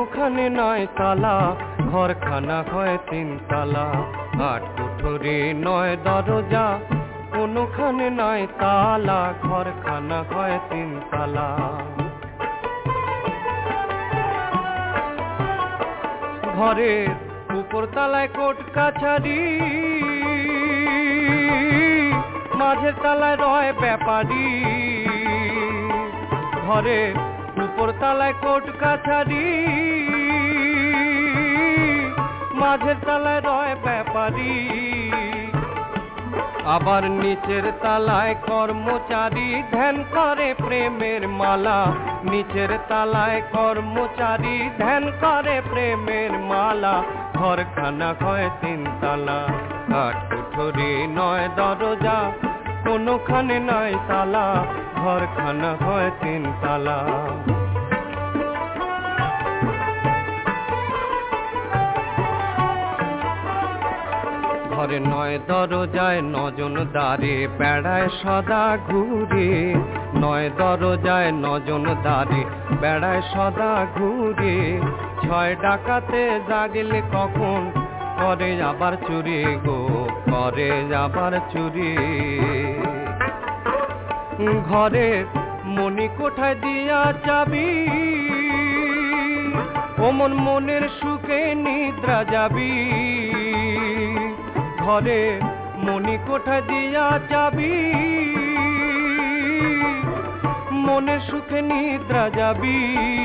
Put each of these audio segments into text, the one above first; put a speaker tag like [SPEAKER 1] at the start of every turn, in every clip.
[SPEAKER 1] কোনোখানে নয় তালা, ঘরখানা হয় তিনতলা। আট কুঠরি নয় দরজা, কোনোখানে নয় তালা, ঘরখানা হয় তিনতলা। ঘরের উপর তলায় কোর্ট কাছারি, মাঝের তলায় রয় ব্যাপারী। ঘরের উপর তলায় কোর্ট কাছারি, মাঝের তলায় রয় ব্যাপারী। আবার নিচের তলায় কর্মচারী, ধ্যান করে প্রেমের মালা। নিচের তলায় কর্মচারী, ধ্যান করে প্রেমের মালা। ঘরখানা হয় তিনতলা, আট কুঠরি নয় দরজা, কোনোখানে নয় তালা, ঘরখানা হয় তিনতলা। ঘরে নয় দরজায় নজন দ্বারে, বেড়ায় সদা ঘুরে। নয় দরজায় নজন দ্বারে, বেড়ায় সদা ঘুরে। ছয় ডাকাতে জাগলে কখন, করে আবার চুরি গো, করে আবার চুরি। ঘরের মনি কোঠায় দিয়া যাবি, ওমন মনের সুখে নিদ্রা যাবি। ঘরে মনি কোঠা দিয়া যাবি, মনের সুখে নিদ্রা যাবি।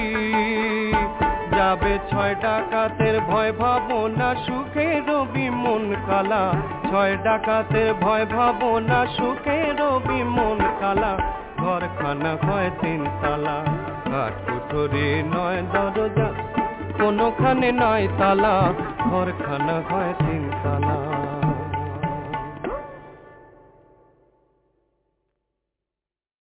[SPEAKER 1] যাবে ছয় ডাকাতের ভয় ভাবনা, সুখে রবি মন কালা। ছয় ডাকাতের ভয় ভাবনা, সুখে রবি মন কালা। ঘরখানা হয় তিনতলা, আট কুঠরি নয় দরজা, কোনোখানে নয় তালা, ঘরখানা হয় তিনতলা।